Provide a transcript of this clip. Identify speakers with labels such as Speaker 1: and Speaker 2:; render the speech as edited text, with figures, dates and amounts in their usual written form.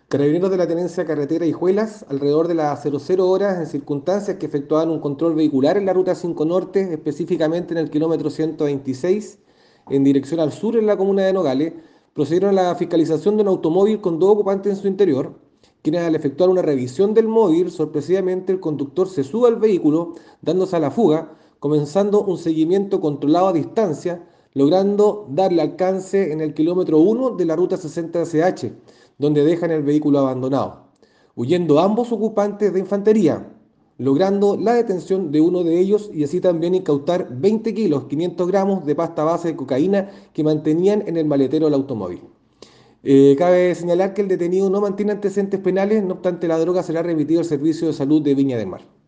Speaker 1: Carabineros de la Tenencia Carretera Hijuelas, alrededor de las 00 horas, en circunstancias que efectuaban un control vehicular en la Ruta 5 Norte, específicamente en el kilómetro 126, en dirección al sur en la comuna de Nogales, procedieron a la fiscalización de un automóvil con dos ocupantes en su interior, quienes al efectuar una revisión del móvil, sorpresivamente el conductor se sube al vehículo, dándose a la fuga, comenzando un seguimiento controlado a distancia, logrando darle alcance en el kilómetro 1 de la Ruta 60SH, donde dejan el vehículo abandonado, huyendo ambos ocupantes de infantería, logrando la detención de uno de ellos y así también incautar 20 kilos, 500 gramos de pasta base de cocaína que mantenían en el maletero del automóvil. Cabe señalar que el detenido no mantiene antecedentes penales, no obstante la droga será remitida al Servicio de Salud de Viña del Mar.